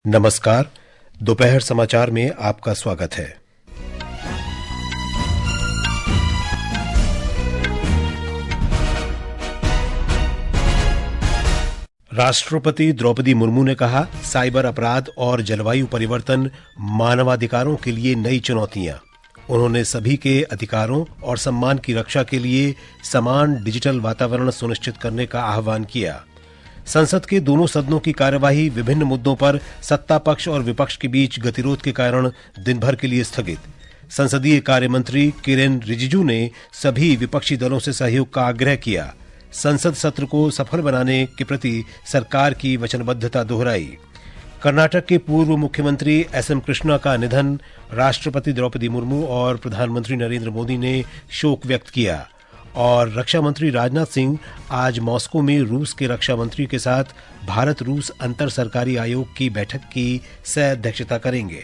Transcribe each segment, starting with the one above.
नमस्कार। दोपहर समाचार में आपका स्वागत है। राष्ट्रपति द्रौपदी मुर्मू ने कहा, साइबर अपराध और जलवायु परिवर्तन मानवाधिकारों के लिए नई चुनौतियां। उन्होंने सभी के अधिकारों और सम्मान की रक्षा के लिए समान डिजिटल वातावरण सुनिश्चित करने का आह्वान किया। संसद के दोनों सदनों की कार्यवाही विभिन्न मुद्दों पर सत्ता पक्ष और विपक्ष के बीच गतिरोध के कारण दिन भर के लिए स्थगित। संसदीय कार्य मंत्री किरेन रिजिजू ने सभी विपक्षी दलों से सहयोग का आग्रह किया। संसद सत्र को सफल बनाने के प्रति सरकार की वचनबद्धता दोहराई। कर्नाटक के पूर्व मुख्यमंत्री एस.एम. कृष्णा का निधन, राष्ट्रपति द्रौपदी मुर्मू और प्रधानमंत्री नरेंद्र मोदी ने शोक व्यक्त किया। और रक्षा मंत्री राजनाथ सिंह आज मॉस्को में रूस के रक्षा मंत्री के साथ भारत रूस अंतर सरकारी आयोग की बैठक की सह अध्यक्षता करेंगे।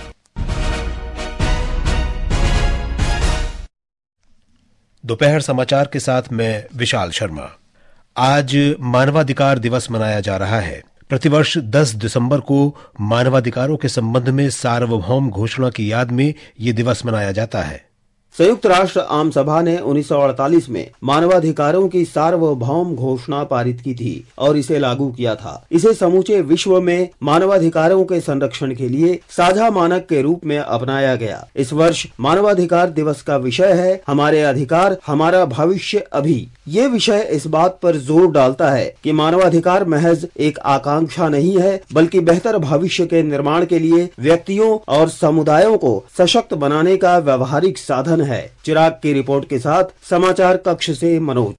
दोपहर समाचार के साथ मैं विशाल शर्मा। आज मानवाधिकार दिवस मनाया जा रहा है। प्रतिवर्ष 10 दिसंबर को मानवाधिकारों के संबंध में सार्वभौम घोषणा की याद में ये दिवस मनाया जाता है। संयुक्त राष्ट्र आम सभा ने 1948 में मानवाधिकारों की सार्वभौम घोषणा पारित की थी और इसे लागू किया था। इसे समूचे विश्व में मानवाधिकारों के संरक्षण के लिए साझा मानक के रूप में अपनाया गया। इस वर्ष मानवाधिकार दिवस का विषय है, हमारे अधिकार, हमारा भविष्य अभी। ये विषय इस बात पर जोर डालता है कि मानवाधिकार महज एक आकांक्षा नहीं है, बल्कि बेहतर भविष्य के निर्माण के लिए व्यक्तियों और समुदायों को सशक्त बनाने का व्यवहारिक साधन है। चिराग की रिपोर्ट के साथ समाचार कक्ष से मनोज।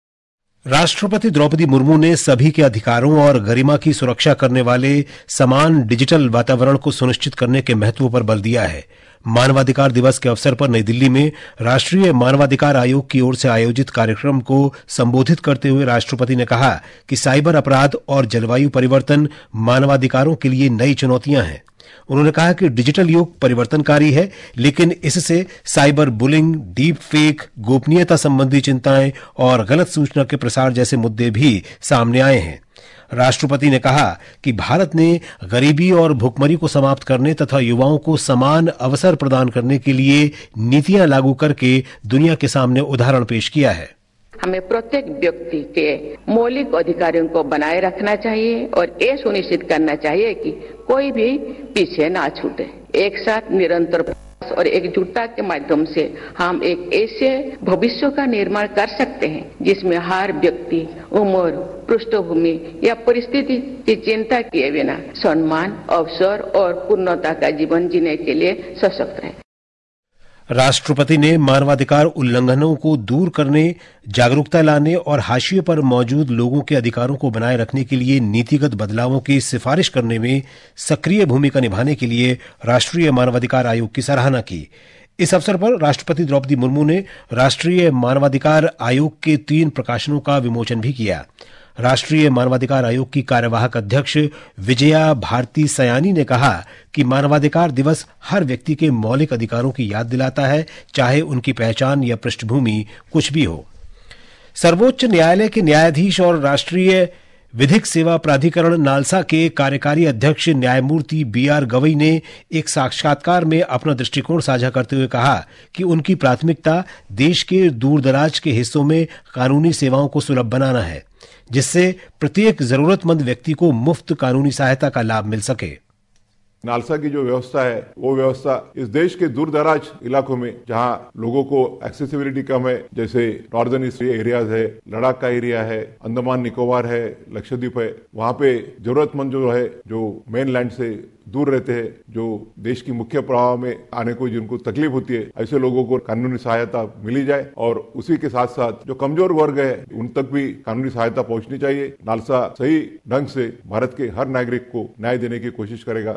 राष्ट्रपति द्रौपदी मुर्मू ने सभी के अधिकारों और गरिमा की सुरक्षा करने वाले समान डिजिटल वातावरण को सुनिश्चित करने के महत्व पर बल दिया है। मानवाधिकार दिवस के अवसर पर नई दिल्ली में राष्ट्रीय मानवाधिकार आयोग की ओर से आयोजित कार्यक्रम को संबोधित करते हुए राष्ट्रपति ने कहा कि साइबर अपराध और जलवायु परिवर्तन मानवाधिकारों के लिए नई चुनौतियां हैं। उन्होंने कहा कि डिजिटल युग परिवर्तनकारी है, लेकिन इससे साइबर बुलिंग, डीप फेक, गोपनीयता संबंधी चिंताएं और गलत सूचना के प्रसार जैसे मुद्दे भी सामने आए हैं। राष्ट्रपति ने कहा कि भारत ने गरीबी और भुखमरी को समाप्त करने तथा युवाओं को समान अवसर प्रदान करने के लिए नीतियां लागू करके दुनिया के सामने उदाहरण पेश किया है। हमें प्रत्येक व्यक्ति के मौलिक अधिकारों को बनाए रखना चाहिए और ये सुनिश्चित करना चाहिए कि कोई भी पीछे ना छूटे। एक साथ निरंतर प्रयास और एकजुटता के माध्यम से हम एक ऐसे भविष्य का निर्माण कर सकते हैं जिसमें हर व्यक्ति उम्र, पृष्ठभूमि या परिस्थिति की चिंता किए बिना सम्मान, अवसर और पूर्णता का जीवन जीने के लिए सशक्त रहे। राष्ट्रपति ने मानवाधिकार उल्लंघनों को दूर करने, जागरूकता लाने और हाशिए पर मौजूद लोगों के अधिकारों को बनाए रखने के लिए नीतिगत बदलावों की सिफारिश करने में सक्रिय भूमिका निभाने के लिए राष्ट्रीय मानवाधिकार आयोग की सराहना की। इस अवसर पर राष्ट्रपति द्रौपदी मुर्मू ने राष्ट्रीय मानवाधिकार आयोग के 3 प्रकाशनों का विमोचन भी किया। राष्ट्रीय मानवाधिकार आयोग की कार्यवाहक अध्यक्ष विजया भारती सयानी ने कहा कि मानवाधिकार दिवस हर व्यक्ति के मौलिक अधिकारों की याद दिलाता है, चाहे उनकी पहचान या पृष्ठभूमि कुछ भी हो। सर्वोच्च न्यायालय के न्यायाधीश और राष्ट्रीय विधिक सेवा प्राधिकरण नालसा के कार्यकारी अध्यक्ष न्यायमूर्ति बी.आर. गवई ने एक साक्षात्कार में अपना दृष्टिकोण साझा करते हुए कहा कि उनकी प्राथमिकता देश के दूरदराज के हिस्सों में कानूनी सेवाओं को सुलभ बनाना है, जिससे प्रत्येक जरूरतमंद व्यक्ति को मुफ्त कानूनी सहायता का लाभ मिल सके। नालसा की जो व्यवस्था है, वो व्यवस्था इस देश के दूर दराज इलाकों में जहां लोगों को एक्सेसिबिलिटी कम है, जैसे नॉर्दर्न ईस्ट एरियाज है, लद्दाख का एरिया है, अंडमान निकोबार है, लक्षद्वीप है, वहां पे जरूरतमंद जो है, जो मेन लैंड से दूर रहते हैं, जो देश की मुख्य प्रवाह में आने को जिनको तकलीफ होती है, ऐसे लोगों को कानूनी सहायता मिली जाए और उसी के साथ साथ जो कमजोर वर्ग है उन तक भी कानूनी सहायता पहुंचनी चाहिए। नालसा सही ढंग से भारत के हर नागरिक को न्याय देने की कोशिश करेगा।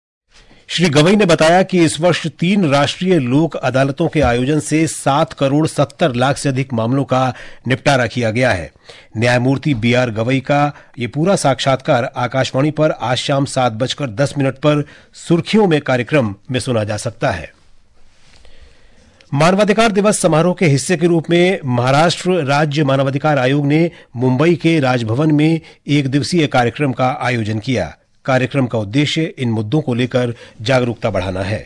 श्री गवई ने बताया कि इस वर्ष 3 राष्ट्रीय लोक अदालतों के आयोजन से 7 करोड़ 70 लाख से अधिक मामलों का निपटारा किया गया है। न्यायमूर्ति बी.आर. गवई का ये पूरा साक्षात्कार आकाशवाणी पर आज शाम 7:10 पर सुर्खियों में कार्यक्रम में सुना जा सकता है। मानवाधिकार दिवस समारोह के हिस्से के रूप में महाराष्ट्र राज्य मानवाधिकार आयोग ने मुंबई के राजभवन में 1 दिवसीय कार्यक्रम का आयोजन किया। कार्यक्रम का उद्देश्य इन मुद्दों को लेकर जागरूकता बढ़ाना है।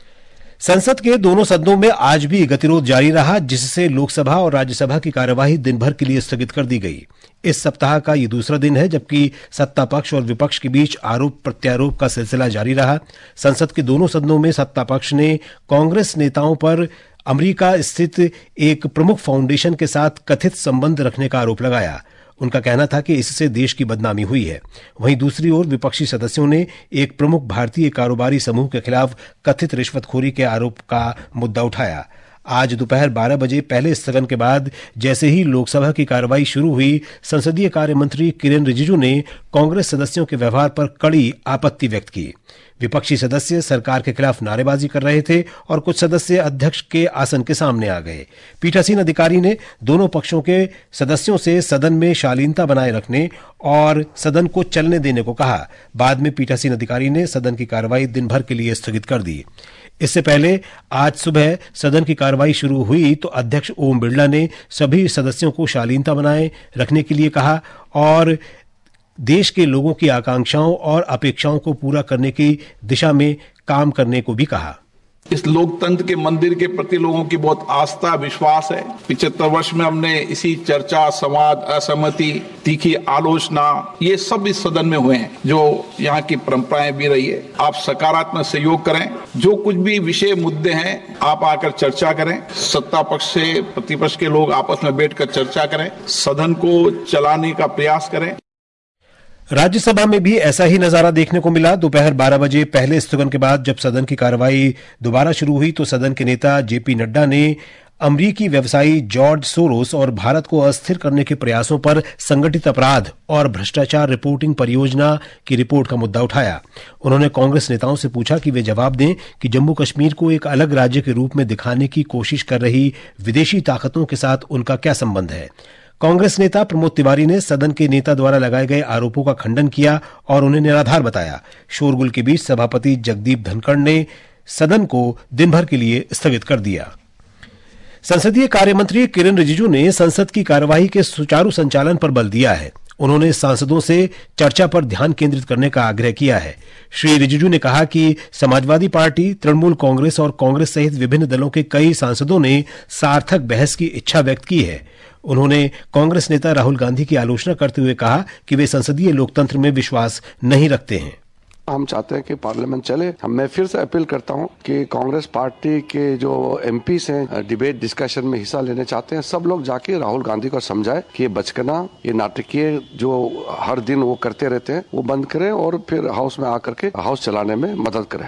संसद के दोनों सदनों में आज भी गतिरोध जारी रहा, जिससे लोकसभा और राज्यसभा की कार्यवाही दिन भर के लिए स्थगित कर दी गई। इस सप्ताह का ये दूसरा दिन है जबकि सत्ता पक्ष और विपक्ष के बीच आरोप प्रत्यारोप का सिलसिला जारी रहा। संसद के दोनों सदनों में सत्ता पक्ष ने कांग्रेस नेताओं पर अमेरिका स्थित एक प्रमुख फाउंडेशन के साथ कथित संबंध रखने का आरोप लगाया। उनका कहना था कि इससे देश की बदनामी हुई है। वहीं दूसरी ओर विपक्षी सदस्यों ने एक प्रमुख भारतीय कारोबारी समूह के खिलाफ कथित रिश्वतखोरी के आरोप का मुद्दा उठाया। आज दोपहर 12 बजे पहले स्थगन के बाद जैसे ही लोकसभा की कार्रवाई शुरू हुई, संसदीय कार्य मंत्री किरेन रिजिजू ने कांग्रेस सदस्यों के व्यवहार पर कड़ी आपत्ति व्यक्त की। विपक्षी सदस्य सरकार के खिलाफ नारेबाजी कर रहे थे और कुछ सदस्य अध्यक्ष के आसन के सामने आ गए। पीठासीन अधिकारी ने दोनों पक्षों के सदस्यों से सदन में शालीनता बनाए रखने और सदन को चलने देने को कहा। बाद में पीठासीन अधिकारी ने सदन की कार्रवाई दिन भर के लिए स्थगित कर दी। इससे पहले आज सुबह सदन की कार्रवाई शुरू हुई तो अध्यक्ष ओम बिरला ने सभी सदस्यों को शालीनता बनाए रखने के लिए कहा और देश के लोगों की आकांक्षाओं और अपेक्षाओं को पूरा करने की दिशा में काम करने को भी कहा। इस लोकतंत्र के मंदिर के प्रति लोगों की बहुत आस्था विश्वास है। 75 वर्ष में हमने इसी चर्चा, संवाद, असहमति, तीखी आलोचना, ये सब इस सदन में हुए हैं, जो यहाँ की परंपराएं भी रही है। आप सकारात्मक सहयोग करें, जो कुछ भी विषय मुद्दे हैं आप आकर चर्चा करें। सत्ता पक्ष से प्रतिपक्ष के लोग आपस में बैठकर चर्चा करें, सदन को चलाने का प्रयास करें। राज्यसभा में भी ऐसा ही नजारा देखने को मिला। दोपहर 12 बजे पहले स्थगन के बाद जब सदन की कार्रवाई दोबारा शुरू हुई तो सदन के नेता जेपी नड्डा ने अमरीकी व्यवसायी जॉर्ज सोरोस और भारत को अस्थिर करने के प्रयासों पर संगठित अपराध और भ्रष्टाचार रिपोर्टिंग परियोजना की रिपोर्ट का मुद्दा उठाया। उन्होंने कांग्रेस नेताओं से पूछा कि वे जवाब दें कि जम्मू कश्मीर को एक अलग राज्य के रूप में दिखाने की कोशिश कर रही विदेशी ताकतों के साथ उनका क्या संबंध है। कांग्रेस नेता प्रमोद तिवारी ने सदन के नेता द्वारा लगाए गए आरोपों का खंडन किया और उन्हें निराधार बताया। शोरगुल के बीच सभापति जगदीप धनखड़ ने सदन को दिन भर के लिए स्थगित कर दिया। संसदीय कार्य मंत्री किरेन रिजिजू ने संसद की कार्यवाही के सुचारू संचालन पर बल दिया है। उन्होंने सांसदों से चर्चा पर ध्यान केंद्रित करने का आग्रह किया है। श्री रिजिजू ने कहा कि समाजवादी पार्टी, तृणमूल कांग्रेस और कांग्रेस सहित विभिन्न दलों के कई सांसदों ने सार्थक बहस की इच्छा व्यक्त की है। उन्होंने कांग्रेस नेता राहुल गांधी की आलोचना करते हुए कहा कि वे संसदीय लोकतंत्र में विश्वास नहीं रखते हैं। हम चाहते हैं कि पार्लियामेंट चले। मैं फिर से अपील करता हूं कि कांग्रेस पार्टी के जो एमपीस हैं डिबेट डिस्कशन में हिस्सा लेने चाहते हैं, सब लोग जाके राहुल गांधी को समझाएं कि ये बचकना, ये नाटकीय जो हर दिन वो करते रहते हैं वो बंद करें और फिर हाउस में आकर के हाउस चलाने में मदद करें।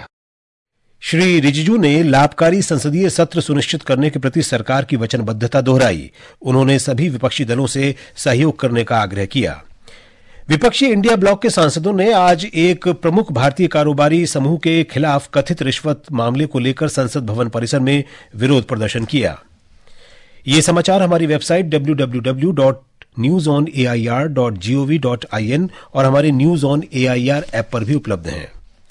श्री रिजिजू ने लाभकारी संसदीय सत्र सुनिश्चित करने के प्रति सरकार की वचनबद्धता दोहराई। उन्होंने सभी विपक्षी दलों से सहयोग करने का आग्रह किया। विपक्षी इंडिया ब्लॉक के सांसदों ने आज एक प्रमुख भारतीय कारोबारी समूह के खिलाफ कथित रिश्वत मामले को लेकर संसद भवन परिसर में विरोध प्रदर्शन किया। ये समाचार हमारी वेबसाइट www.newsonair.gov.in और हमारे न्यूज ऑन एआईआर ऐप पर भी उपलब्ध हैं।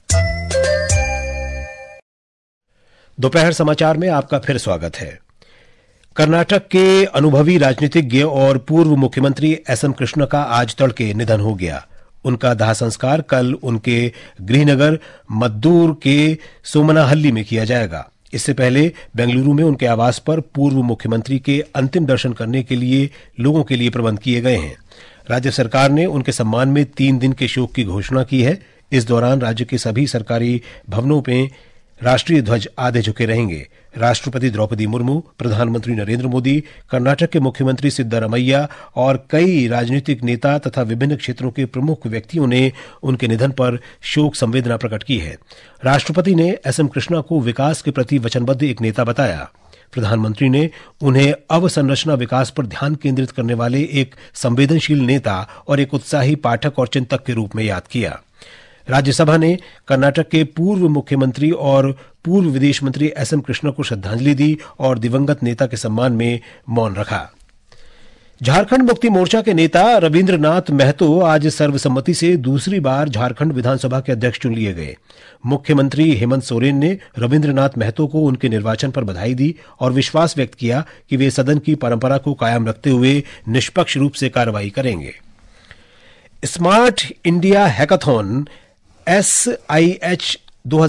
दोपहर समाचार में आपका फिर स्वागत है। कर्नाटक के अनुभवी राजनीतिज्ञ और पूर्व मुख्यमंत्री एसएम कृष्ण का आज तड़के निधन हो गया। उनका दाह संस्कार कल उनके गृहनगर मद्दूर के सोमनाहल्ली में किया जाएगा। इससे पहले बेंगलुरु में उनके आवास पर पूर्व मुख्यमंत्री के अंतिम दर्शन करने के लिए लोगों के लिए प्रबंध किए गए हैं। राज्य सरकार ने उनके सम्मान में 3 दिन के शोक की घोषणा की है। इस दौरान राज्य के सभी सरकारी भवनों में राष्ट्रीय ध्वज आधे झुके रहेंगे। राष्ट्रपति द्रौपदी मुर्मू, प्रधानमंत्री नरेंद्र मोदी, कर्नाटक के मुख्यमंत्री सिद्धारमैया और कई राजनीतिक नेता तथा विभिन्न क्षेत्रों के प्रमुख व्यक्तियों ने उनके निधन पर शोक संवेदना प्रकट की है। राष्ट्रपति ने एसएम कृष्णा को विकास के प्रति वचनबद्ध एक नेता बताया। प्रधानमंत्री ने उन्हें अवसंरचना विकास पर ध्यान केंद्रित करने वाले एक संवेदनशील नेता और एक उत्साही पाठक और चिंतक के रूप में याद किया। राज्यसभा ने कर्नाटक के पूर्व मुख्यमंत्री और पूर्व विदेश मंत्री एसएम कृष्णा को श्रद्धांजलि दी और दिवंगत नेता के सम्मान में मौन रखा। झारखंड मुक्ति मोर्चा के नेता रविंद्रनाथ महतो आज सर्वसम्मति से दूसरी बार झारखंड विधानसभा के अध्यक्ष चुन लिए गए। मुख्यमंत्री हेमंत सोरेन ने रविंद्रनाथ महतो को उनके निर्वाचन पर बधाई दी और विश्वास व्यक्त किया कि वे सदन की परंपरा को कायम रखते हुए निष्पक्ष रूप से कार्रवाई करेंगे। स्मार्ट इंडिया हैकाथॉन SIH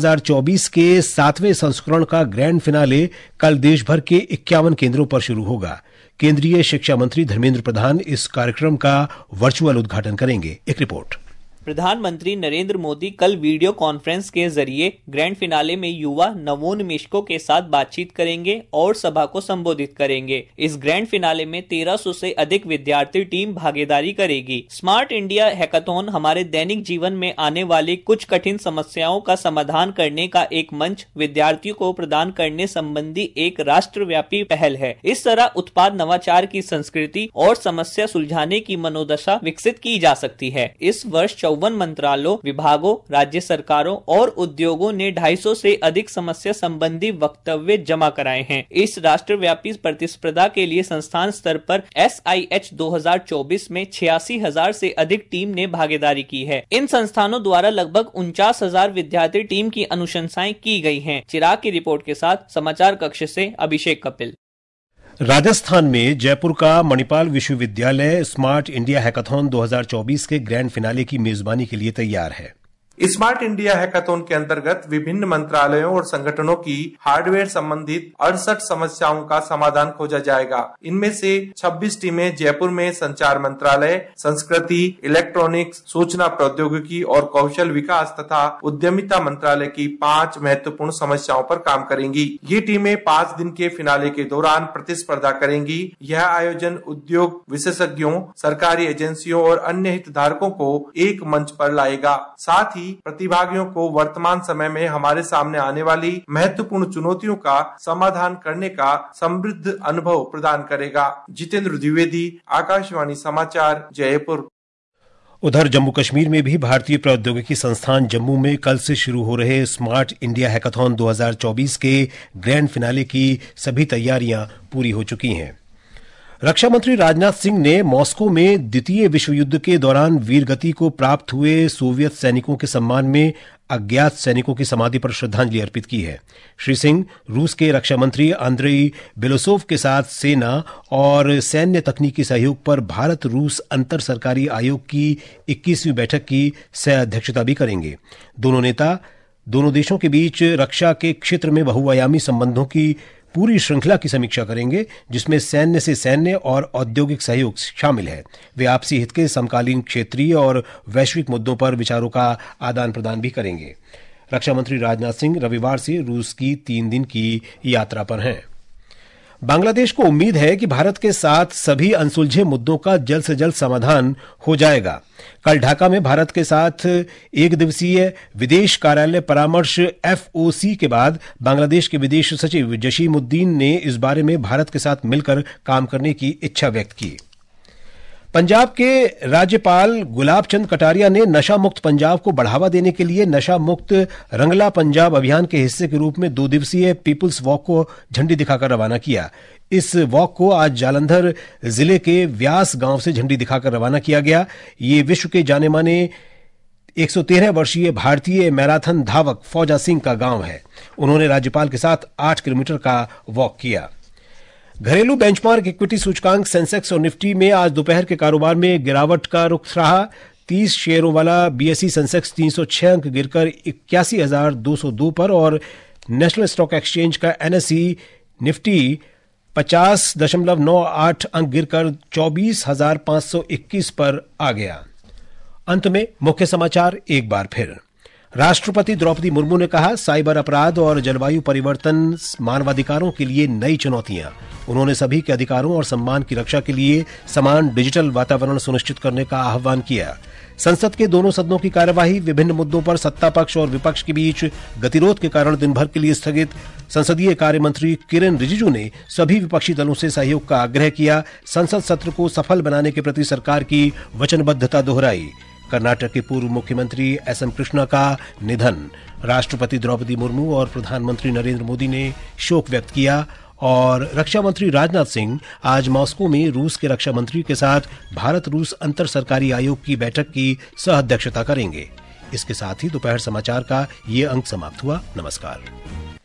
2024 के 7वें संस्करण का ग्रैंड फिनाले कल देश भर के 51 केंद्रों पर शुरू होगा। केंद्रीय शिक्षा मंत्री धर्मेंद्र प्रधान इस कार्यक्रम का वर्चुअल उद्घाटन करेंगे। एक रिपोर्ट। प्रधानमंत्री नरेंद्र मोदी कल वीडियो कॉन्फ्रेंस के जरिए ग्रैंड फिनाले में युवा नवोन्मेषकों के साथ बातचीत करेंगे और सभा को संबोधित करेंगे। इस ग्रैंड फिनाले में 1300 से अधिक विद्यार्थी टीम भागीदारी करेगी। स्मार्ट इंडिया हैकाथॉन हमारे दैनिक जीवन में आने वाली कुछ कठिन समस्याओं का समाधान करने का एक मंच विद्यार्थियों को प्रदान करने संबंधी एक राष्ट्रव्यापी पहल है। इस तरह उत्पाद नवाचार की संस्कृति और समस्या सुलझाने की मनोदशा विकसित की जा सकती है। इस वर्ष 54 मंत्रालयों, विभागों, राज्य सरकारों और उद्योगों ने 250 से अधिक समस्या संबंधी वक्तव्य जमा कराए हैं। इस राष्ट्रव्यापी प्रतिस्पर्धा के लिए संस्थान स्तर पर SIH 2024 में 86,000 से अधिक टीम ने भागीदारी की है। इन संस्थानों द्वारा लगभग 49,000 विद्यार्थी टीम की अनुशंसाएं की गई हैं। चिराग की रिपोर्ट के साथ समाचार कक्ष से अभिषेक कपिल। राजस्थान में जयपुर का मणिपाल विश्वविद्यालय स्मार्ट इंडिया हैकाथॉन 2024 के ग्रैंड फिनाले की मेजबानी के लिए तैयार है। स्मार्ट इंडिया हैकाथॉन के अंतर्गत विभिन्न मंत्रालयों और संगठनों की हार्डवेयर संबंधित 68 समस्याओं का समाधान खोजा जाएगा। इनमें से 26 टीमें जयपुर में संचार मंत्रालय, संस्कृति, इलेक्ट्रॉनिक्स, सूचना प्रौद्योगिकी और कौशल विकास तथा उद्यमिता मंत्रालय की 5 महत्वपूर्ण समस्याओं पर काम करेंगी। ये टीमें 5 दिन के फिनाले के दौरान प्रतिस्पर्धा करेंगी। यह आयोजन उद्योग विशेषज्ञों, सरकारी एजेंसियों और अन्य हितधारकों को एक मंच पर लाएगा। साथ ही प्रतिभागियों को वर्तमान समय में हमारे सामने आने वाली महत्वपूर्ण चुनौतियों का समाधान करने का समृद्ध अनुभव प्रदान करेगा। जितेंद्र द्विवेदी, आकाशवाणी समाचार, जयपुर। उधर जम्मू कश्मीर में भी भारतीय प्रौद्योगिकी संस्थान जम्मू में कल से शुरू हो रहे स्मार्ट इंडिया हैकाथॉन 2024 के ग्रैंड फिनाले की सभी तैयारियां पूरी हो चुकी हैं। रक्षा मंत्री राजनाथ सिंह ने मॉस्को में द्वितीय विश्व युद्ध के दौरान वीरगति को प्राप्त हुए सोवियत सैनिकों के सम्मान में अज्ञात सैनिकों की समाधि पर श्रद्धांजलि अर्पित की है। श्री सिंह रूस के रक्षा मंत्री आंद्रेई बेलोसोव के साथ सेना और सैन्य तकनीकी सहयोग पर भारत रूस अंतर सरकारी आयोग की 21वीं बैठक की सह अध्यक्षता भी करेंगे। दोनों नेता दोनों देशों के बीच रक्षा के क्षेत्र में बहुआयामी संबंधों की पूरी श्रृंखला की समीक्षा करेंगे, जिसमें सैन्य से सैन्य और औद्योगिक सहयोग शामिल है। वे आपसी हित के समकालीन क्षेत्रीय और वैश्विक मुद्दों पर विचारों का आदान प्रदान भी करेंगे। रक्षा मंत्री राजनाथ सिंह रविवार से रूस की 3 दिन की यात्रा पर हैं। बांग्लादेश को उम्मीद है कि भारत के साथ सभी अनसुलझे मुद्दों का जल्द से जल्द समाधान हो जाएगा। कल ढाका में भारत के साथ एक दिवसीय विदेश कार्यालय परामर्श FOC के बाद बांग्लादेश के विदेश सचिव जसीमुद्दीन ने इस बारे में भारत के साथ मिलकर काम करने की इच्छा व्यक्त की। पंजाब के राज्यपाल गुलाब चंद कटारिया ने नशा मुक्त पंजाब को बढ़ावा देने के लिए नशा मुक्त रंगला पंजाब अभियान के हिस्से के रूप में 2 दिवसीय पीपुल्स वॉक को झंडी दिखाकर रवाना किया। इस वॉक को आज जालंधर जिले के व्यास गांव से झंडी दिखाकर रवाना किया गया। ये विश्व के जाने माने 113 वर्षीय भारतीय मैराथन धावक फौजा सिंह का गांव है। उन्होंने राज्यपाल के साथ 8 किलोमीटर का वॉक किया। घरेलू बेंचमार्क इक्विटी सूचकांक सेंसेक्स और निफ्टी में आज दोपहर के कारोबार में गिरावट का रुख रहा। 30 शेयरों वाला BSE सेंसेक्स 306 अंक गिरकर 81,202 पर और नेशनल स्टॉक एक्सचेंज का NSE निफ्टी 50.98 अंक गिरकर 24,521 पर आ गया। अंत में मुख्य समाचार एक बार फिर। राष्ट्रपति द्रौपदी मुर्मू ने कहा, साइबर अपराध और जलवायु परिवर्तन मानवाधिकारों के लिए नई चुनौतियां। उन्होंने सभी के अधिकारों और सम्मान की रक्षा के लिए समान डिजिटल वातावरण सुनिश्चित करने का आह्वान किया। संसद के दोनों सदनों की कार्यवाही विभिन्न मुद्दों पर सत्ता पक्ष और विपक्ष के बीच गतिरोध के कारण दिन भर के लिए स्थगित। संसदीय कार्य मंत्री किरेन रिजिजू ने सभी विपक्षी दलों से सहयोग का आग्रह किया। संसद सत्र को सफल बनाने के प्रति सरकार की वचनबद्धता दोहराई। कर्नाटक के पूर्व मुख्यमंत्री SM कृष्णा का निधन। राष्ट्रपति द्रौपदी मुर्मू और प्रधानमंत्री नरेंद्र मोदी ने शोक व्यक्त किया। और रक्षा मंत्री राजनाथ सिंह आज मॉस्को में रूस के रक्षा मंत्री के साथ भारत रूस अंतर सरकारी आयोग की बैठक की सह अध्यक्षता करेंगे। इसके साथ ही दोपहर समाचार का ये अंक समाप्त हुआ। नमस्कार।